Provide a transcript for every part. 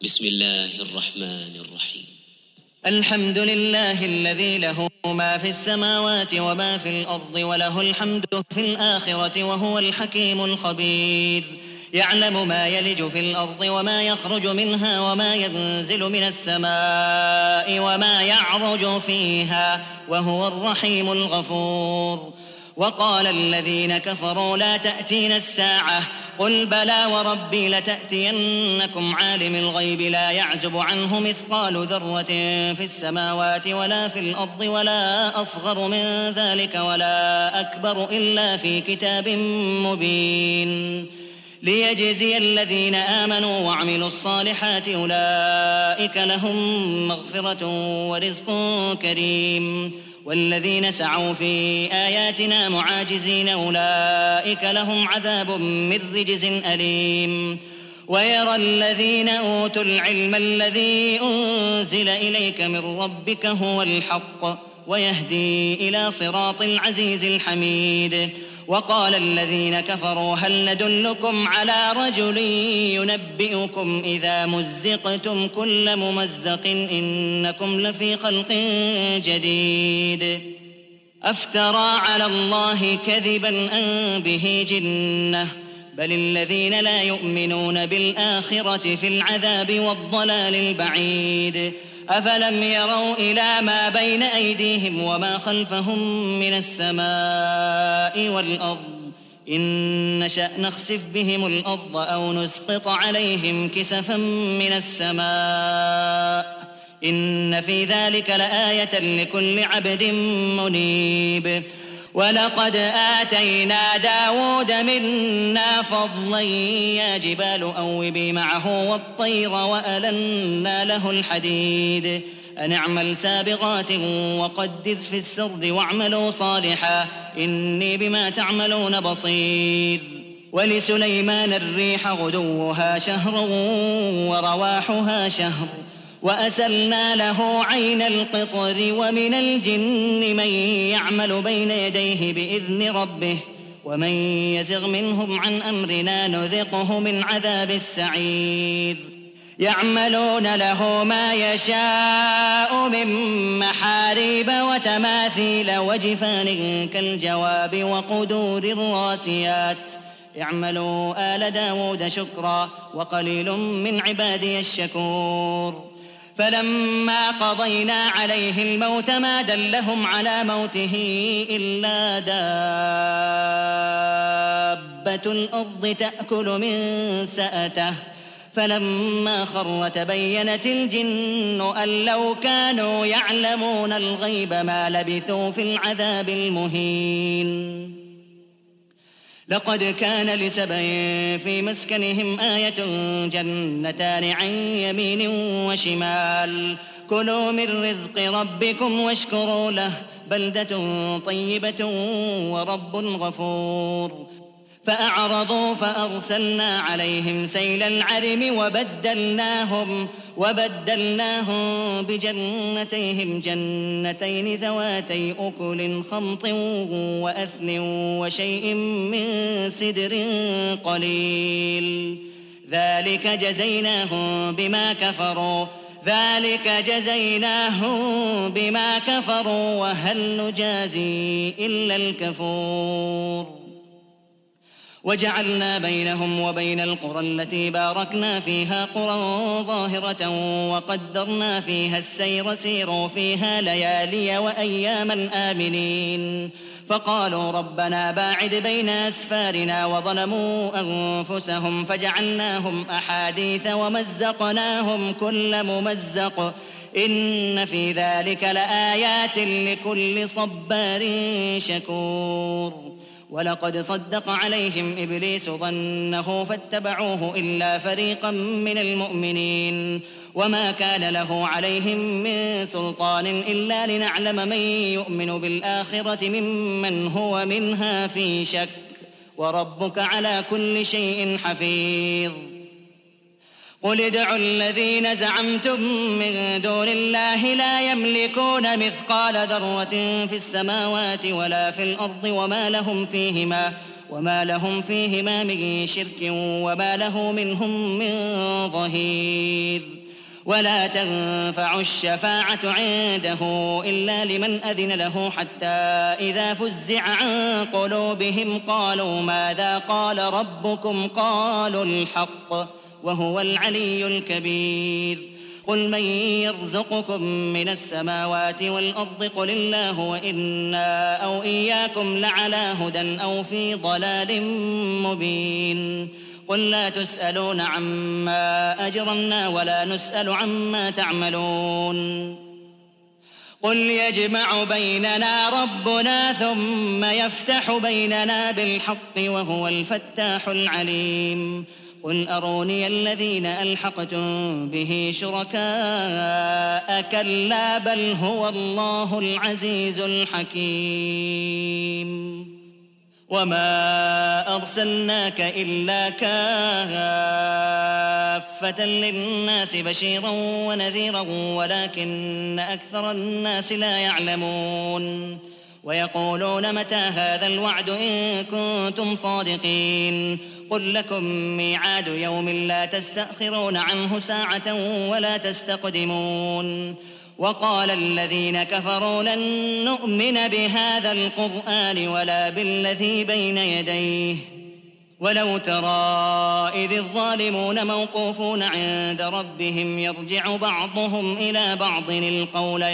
بسم الله الرحمن الرحيم. الحمد لله الذي له ما في السماوات وما في الأرض وله الحمد في الآخرة وهو الحكيم الخبير. يعلم ما يلج في الأرض وما يخرج منها وما ينزل من السماء وما يعرج فيها وهو الرحيم الغفور. وقال الذين كفروا لا تأتينا الساعة قل بلى وربي لتأتينكم عالم الغيب لا يعزب عنه مثقال ذرة في السماوات ولا في الأرض ولا أصغر من ذلك ولا أكبر إلا في كتاب مبين ليجزي الذين آمنوا وعملوا الصالحات أولئك لهم مغفرة ورزق كريم. والذين سعوا في آياتنا معاجزين أولئك لهم عذاب من رجز أليم. ويرى الذين أوتوا العلم الذي أنزل إليك من ربك هو الحق ويهدي إلى صراط العزيز الحميد. وقال الذين كفروا هل ندلكم على رجل ينبئكم إذا مزقتم كل ممزق إنكم لفي خلق جديد أفترى على الله كذبا أم به جنة بل الذين لا يؤمنون بالآخرة في العذاب والضلال البعيد. أفلم يروا إلى ما بين أيديهم وما خلفهم من السماء والأرض إن نشأ نخسف بهم الأرض أو نسقط عليهم كسفا من السماء إن في ذلك لآية لكل عبد منيب. ولقد آتينا داود منا فضلا يا جبال أوبي معه والطير وألنا له الحديد أن اعمل سابغات وقدر في السرد واعملوا صالحا إني بما تعملون بصير. ولسليمان الريح غدوها شهر ورواحها شهر وأسلنا له عين القطر ومن الجن من يعمل بين يديه بإذن ربه ومن يزغ منهم عن أمرنا نذقه من عذاب السعير. يعملون له ما يشاء من محاريب وتماثيل وجفان كالجواب وقدور الراسيات اعملوا آل داود شكرا وقليل من عبادي الشكور. فلما قضينا عليه الموت ما دلهم على موته إلا دابة الأرض تأكل من سأته فلما خر تبينت الجن أن لو كانوا يعلمون الغيب ما لبثوا في العذاب المهين. لقد كان لسبع في مسكنهم آية جنتان عن يمين وشمال كلوا من رزق ربكم واشكروا له بلدة طيبة ورب غفور. فأعرضوا فأرسلنا عليهم سيل العرم وبدلناهم بجنتيهم جنتين ذواتي أكل خمط وأثل وشيء من سدر قليل ذلك جزيناهم بما كفروا وهل نجازي إلا الكفور. وجعلنا بينهم وبين القرى التي باركنا فيها قرى ظاهرة وقدرنا فيها السير سيروا فيها ليالي وأياما آمنين. فقالوا ربنا باعد بين أسفارنا وظلموا أنفسهم فجعلناهم أحاديث ومزقناهم كل ممزق إن في ذلك لآيات لكل صبار شكور. ولقد صدق عليهم إبليس ظنه فاتبعوه إلا فريقا من المؤمنين وما كان له عليهم من سلطان إلا لنعلم من يؤمن بالآخرة ممن هو منها في شك وربك على كل شيء حفيظ. قل ادعوا الذين زعمتم من دون الله لا يملكون مثقال ذرة في السماوات ولا في الأرض وما لهم فيهما من شرك وما له منهم من ظهير. ولا تنفع الشفاعة عنده إلا لمن أذن له حتى إذا فزع عن قلوبهم قالوا ماذا قال ربكم قالوا الحق وهو العلي الكبير. قل من يرزقكم من السماوات والأرض قل الله وإنا أو إياكم لعلى هدى أو في ضلال مبين. قل لا تسألون عما أجرمنا ولا نسأل عما تعملون. قل يجمع بيننا ربنا ثم يفتح بيننا بالحق وهو الفتاح العليم. قل أروني الذين ألحقتم به شركاء كلا بل هو الله العزيز الحكيم. وما أرسلناك إلا كافة للناس بشيرا ونذيرا ولكن أكثر الناس لا يعلمون. ويقولون متى هذا الوعد إن كنتم صادقين. قل لكم ميعاد يوم لا تستأخرون عنه ساعة ولا تستقدمون. وقال الذين كفروا لن نؤمن بهذا القرآن ولا بالذي بين يديه ولو ترى إذ الظالمون موقوفون عند ربهم يرجع بعضهم إلى بعض القول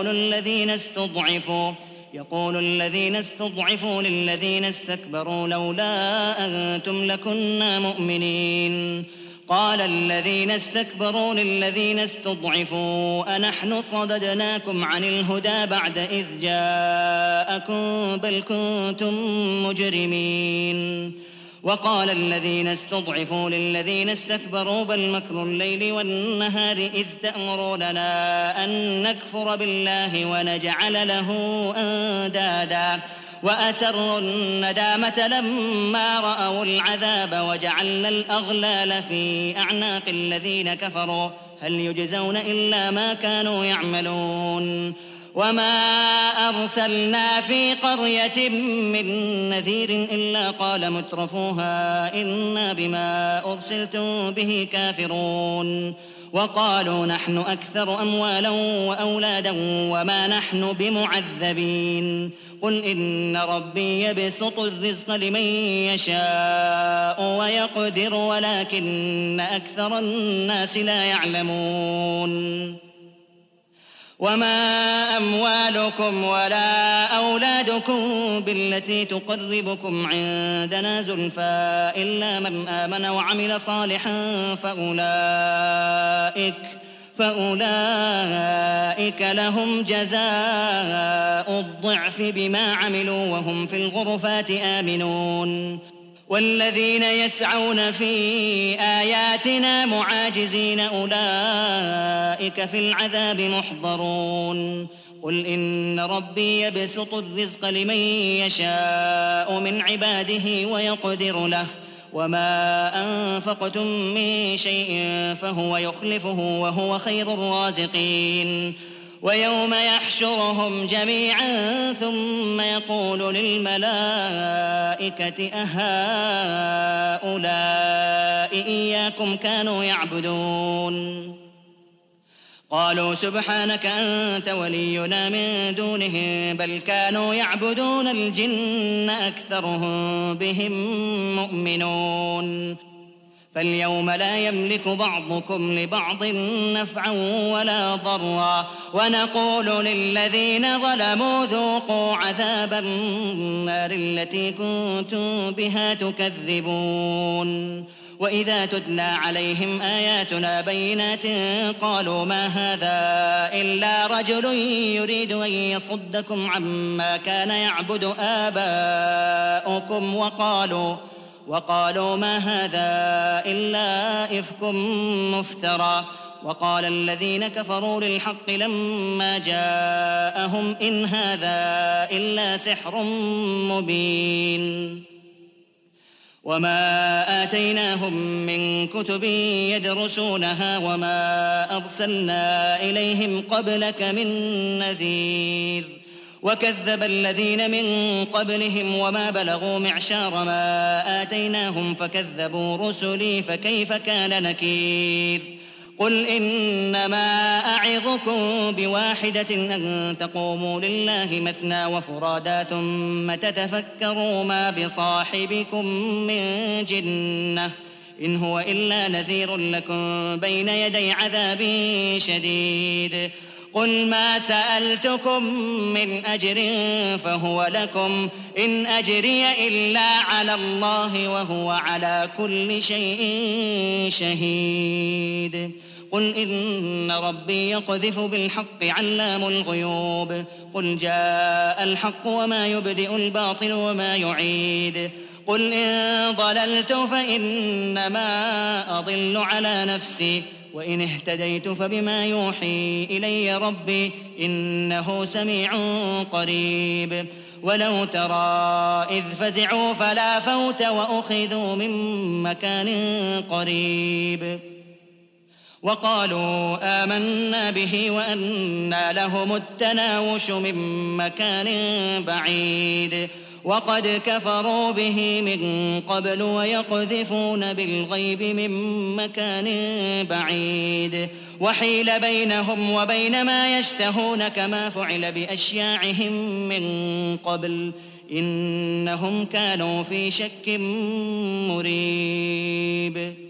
يقول الذين استضعفوا للذين استكبروا لولا أنتم لكنا مؤمنين. قال الذين استكبروا للذين استضعفوا أنحن صددناكم عن الهدى بعد إذ جاءكم بل كنتم مجرمين. وقال الذين استضعفوا للذين استكبروا بل مكر الليل والنهار إذ تأمروننا أن نكفر بالله ونجعل له أندادا وأسروا الندامة لما رأوا العذاب وجعلنا الأغلال في أعناق الذين كفروا هل يجزون إلا ما كانوا يعملون. وما أرسلنا في قرية من نذير إلا قال مترفوها إنا بما أرسلتم به كافرون. وقالوا نحن أكثر أموالا وأولادا وما نحن بمعذبين. قل إن ربي يبسط الرزق لمن يشاء ويقدر ولكن أكثر الناس لا يعلمون. وما أموالكم ولا أولادكم بالتي تقربكم عندنا زلفى إلا من آمن وعمل صالحا فأولئك لهم جزاء الضعف بما عملوا وهم في الغرفات آمنون. والذين يسعون في آياتنا معاجزين أولئك في العذاب محضرون. قل إن ربي يبسط الرزق لمن يشاء من عباده ويقدر له وما أنفقتم من شيء فهو يخلفه وهو خير الرازقين. ويوم يحشرهم جميعا ثم يقول للملائكة أهؤلاء إياكم كانوا يعبدون قالوا سبحانك أنت ولينا من دونهم بل كانوا يعبدون الجن أكثرهم بهم مؤمنون. فاليوم لا يملك بعضكم لبعض نفعا ولا ضرا ونقول للذين ظلموا ذوقوا عذاب النار التي كنتم بها تكذبون. وإذا تتلى عليهم آياتنا بينات قالوا ما هذا إلا رجل يريد أن يصدكم عما كان يعبد آباؤكم وقالوا ما هذا إلا إفك مفترى. وقال الذين كفروا للحق لما جاءهم إن هذا إلا سحر مبين. وما آتيناهم من كتب يدرسونها وما أرسلنا إليهم قبلك من نذير. وكذب الذين من قبلهم وما بلغوا معشار ما آتيناهم فكذبوا رسلي فكيف كان نكير قل إنما أعظكم بواحدة أن تقوموا لله مثنى وفرادا ثم تتفكروا ما بصاحبكم من جنة إن هو إلا نذير لكم بين يدي عذاب شديد قل ما سألتكم من أجر فهو لكم إن أجري إلا على الله وهو على كل شيء شهيد قل إن ربي يقذف بالحق علام الغيوب قل جاء الحق وما يبدئ الباطل وما يعيد قل إن ضللت فإنما أضل على نفسي وإن اهتديت فبما يوحي إلي ربي إنه سميع قريب ولو ترى إذ فزعوا فلا فوت وأخذوا من مكان قريب وقالوا آمنا به وأنى لهم التناوش من مكان بعيد وقد كفروا به من قبل ويقذفون بالغيب من مكان بعيد وحيل بينهم وبين ما يشتهون كما فعل بأشياعهم من قبل إنهم كانوا في شك مريب